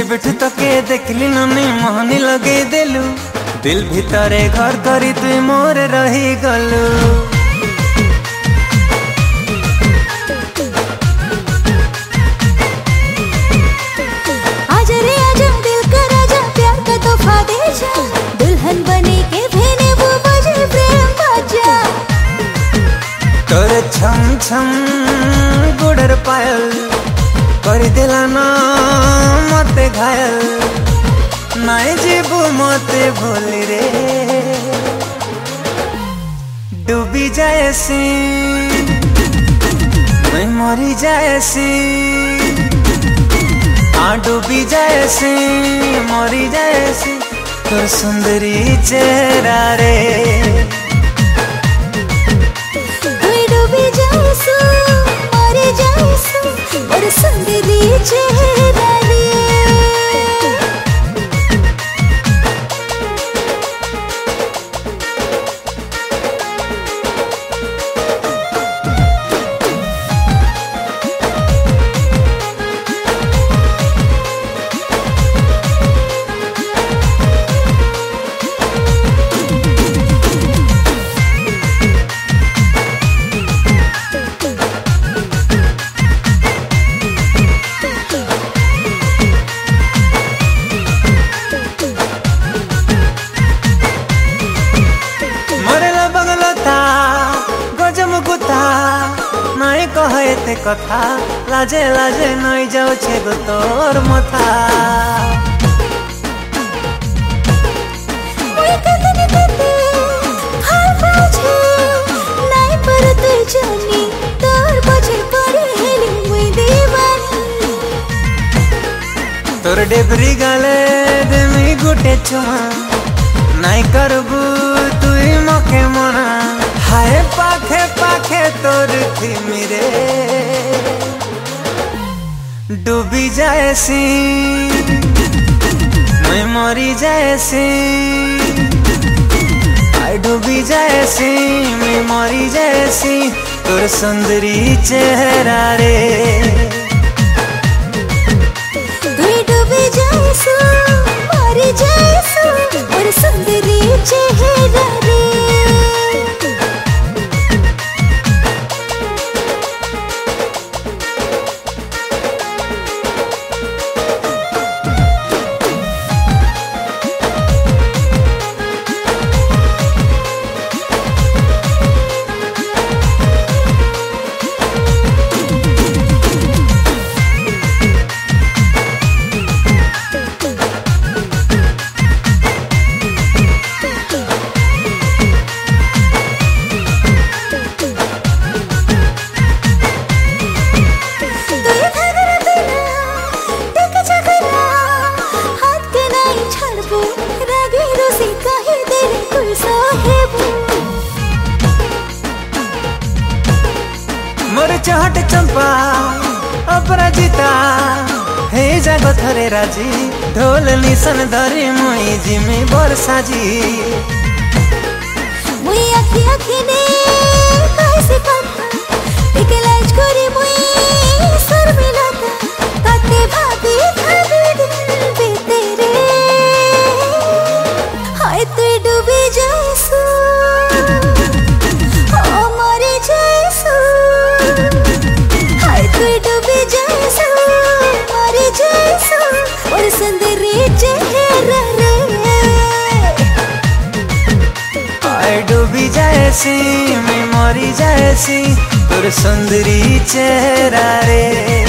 बिठु तके देखली ननी मोहनी लगे देलु दिल भितरे घर करी तुई मोर रही गलु। आजा रे आजा दिल का राजा प्यार का तोहफा दे जा, दुल्हन बने के भेने वो बजे प्रेम बाजा। तोरे छम छम गुडर पायल कर दिला ना मते घायल, नाई जीबू मते भोली रे डूबी जाएसी मैं मरी जाएसी डूबी जाएसी मरी जाएसी तोर सुंदरी चेहरा रे। डूबी जाएसू मरी जाएसू और सुंदरी चेहरा रे। नाई कहते कथा लाजे लाजे नई जाऊ छे गो तोर मथा। तोर डेबरी गाले देमी गुटे चुमा नाई करबू तुई मके मना। हाय पाखे पाखे तोर थी मेरे डूबी जाएसी मैं मरी जाएसी डूबी जाएसी मैं मरी जाएसी तोर सुंदरी चेहरा रे। डूबी जाएसू मरी जाएसू और सुंदरी चेहरा रे। मोर चहट चंपा अपराजिता हे जागो थरे राजी ढोल निशन धरी मुई जिमी बरसाजी। मुई आखी आखी ने कैसे कथा इकलाज करी मुई सर मिलाता ताते भाभी भाभी दिल पे तेरे। हाय तू डूबी जाएसू ओ मरी जाएसू। हाय तू डूबी जाएसू मरी जाएसू और सुंदरी चेहरा रे। डूबी जाएसी मैं मरी जाएसी तोर सुंदरी चेहरा रे।